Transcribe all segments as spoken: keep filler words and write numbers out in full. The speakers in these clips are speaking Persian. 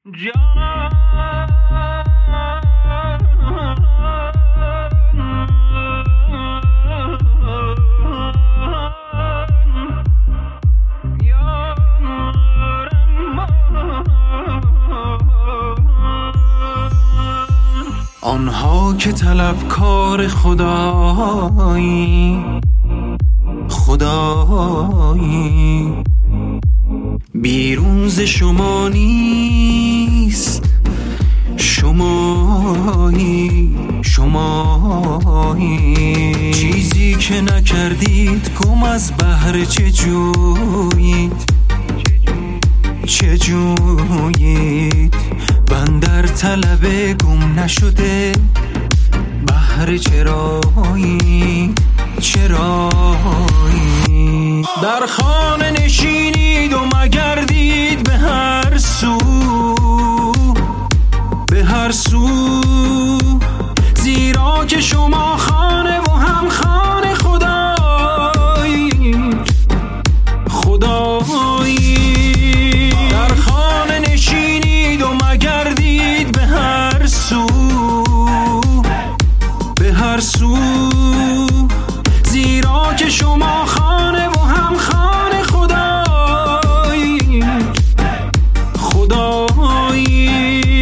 آنها که طلبکار خدایی خدایی بیرون ز شما نیست، شمایی شمایی چیزی که نکردید گم از بحر چه جویید چه جویید من در طلب گم نشده بحر چرایی چرایی در خانه نشینید و مگردید به هر سو به هر سو زیرا که شما خانه و هم خانه خدایی خدایی در خانه نشینید و مگردید به هر سو به هر سو زیرا که شما خانه و هم خانه خدایی خدایی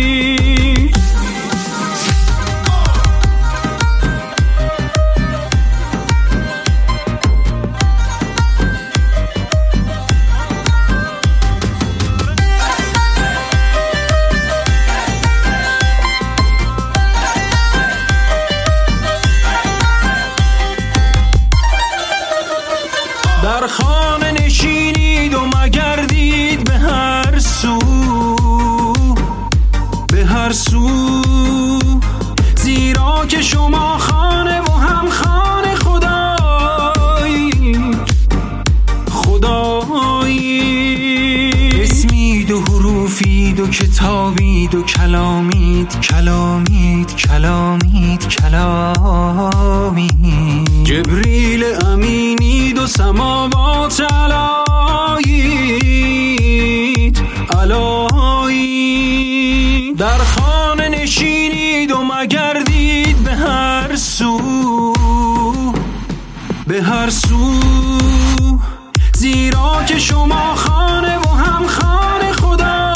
در خانه نشینید و مگردید به هر سو به هر سو زیرا که شما خانه و هم خانه خدایی خدایی اسمید و حروفید و کتابید و کلامید کلامید کلامید کلامید جبریل امینید و سماوات علایید علایید در خانه نشینید و مگردید به هر سو به هر سو زیرا که شما خانه و هم خانه خدا